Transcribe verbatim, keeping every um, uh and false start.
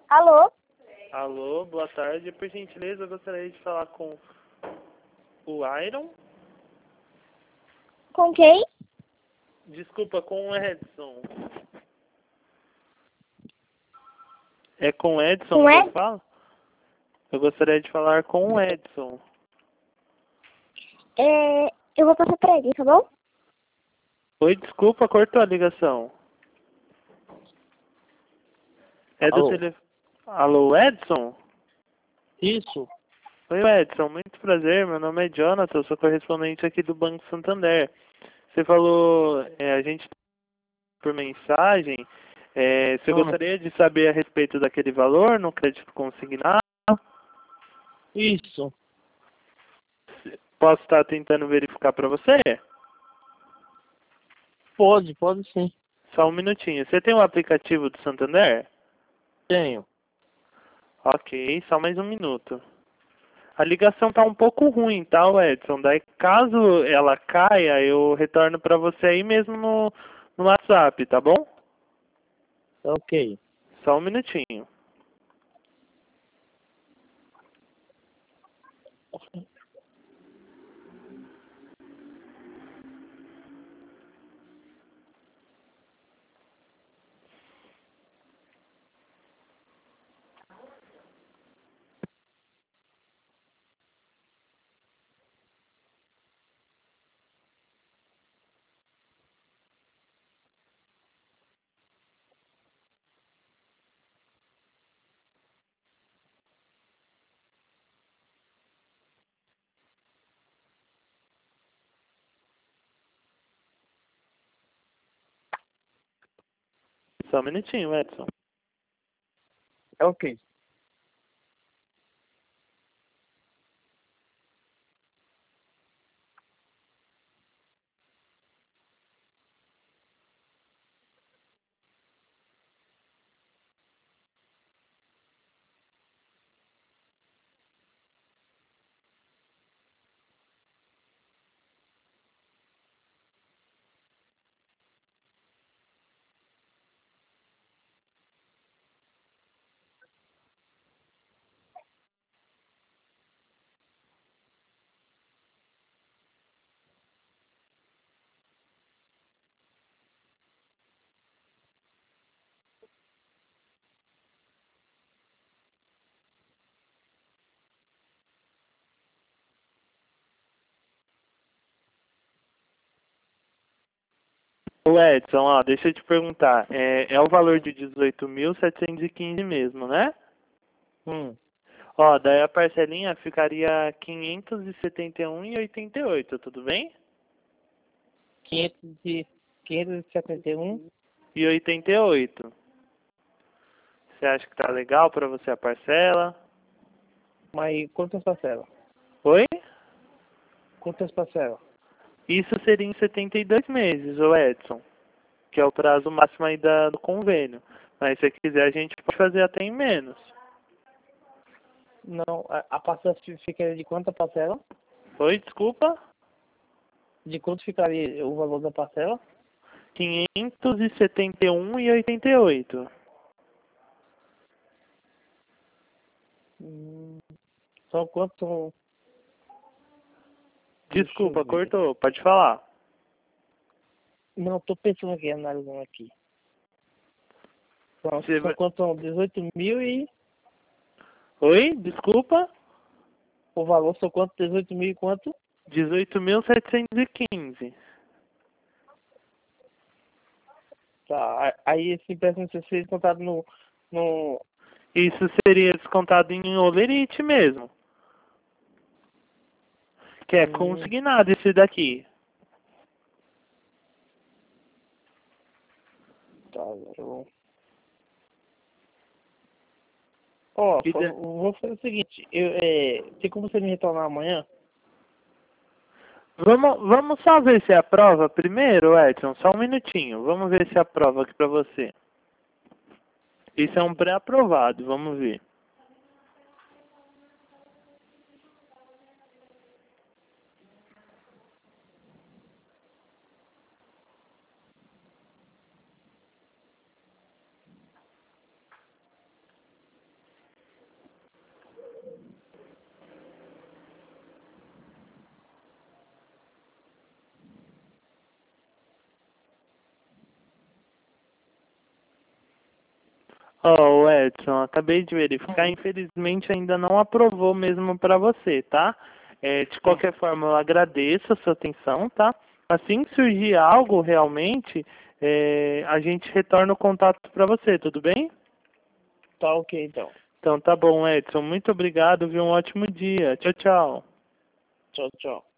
Alô? Alô, boa tarde. Por gentileza, eu gostaria de falar com o Iron. Com quem? Desculpa, com o Edson. É com o Edson Com que eu Ed? falo? Eu gostaria de falar com o Edson. É, eu vou passar pra ele, tá bom? Oi, desculpa, cortou a ligação. É do Alô? telefone. Alô, Edson? Isso. Oi, Edson, muito prazer. Meu nome é Jonathan, eu sou correspondente aqui do Banco Santander. Você falou, é, a gente por mensagem. É, você Ah, gostaria de saber a respeito daquele valor no crédito consignado? isso. Posso estar tentando verificar para você? Pode, pode sim. Só um minutinho. Você tem o aplicativo do Santander? Tenho. Ok, só mais um minuto. A ligação tá um pouco ruim, tá, Edson? Daí, caso ela caia, eu retorno para você aí mesmo no, no WhatsApp, tá bom? Ok. Só um minutinho. Só um minutinho, Edson. Ok. Ô Edson, ó, deixa eu te perguntar. É, é o valor de dezoito mil setecentos e quinze mesmo, né? Hum. Ó, daí a parcelinha ficaria quinhentos e setenta e um e oitenta e oito, tudo bem? quinhentos e, quinhentos e setenta e um. E oitenta e oito. Você acha que tá legal pra você a parcela? Mas quantas parcelas? Oi? Quantas parcelas? Isso seria em setenta e dois meses, ô Edson, que é o prazo máximo aí da, do convênio. Mas se você quiser, a gente pode fazer até em menos. Não, a, a parcela fi- ficaria de quanta parcela? Oi, desculpa? De quanto ficaria o valor da parcela? quinhentos e setenta e um e oitenta e oito. Hum, são quantos são? Deixa eu Desculpa, ver. cortou, pode falar. Não, tô pensando aqui, analisando aqui. São, Você são vai- quantos? São dezoito mil e Oi, desculpa? o valor são quanto? Dezoito mil e quanto? dezoito mil setecentos e quinze. Tá, a- aí esse empréstimo vai ser contado no, no... Isso seria descontado em olerite mesmo. Que é Hum, consignado esse daqui. tá, eu... Ó, E fa- da- vou fazer o seguinte, eu, é, tem como você me retornar amanhã? Vamos, vamos só ver se aprova primeiro, Edson. Só um minutinho. Vamos ver se aprova aqui pra você. Isso é um pré-aprovado, vamos ver. Ó, o Edson, acabei de verificar, infelizmente ainda não aprovou mesmo para você, tá? É, de qualquer forma, eu agradeço a sua atenção, tá? Assim que surgir algo realmente, é, a gente retorna o contato para você, tudo bem? Tá ok, então. Então tá bom, Edson. Muito obrigado, viu? Um ótimo dia. Tchau, tchau. Tchau, tchau.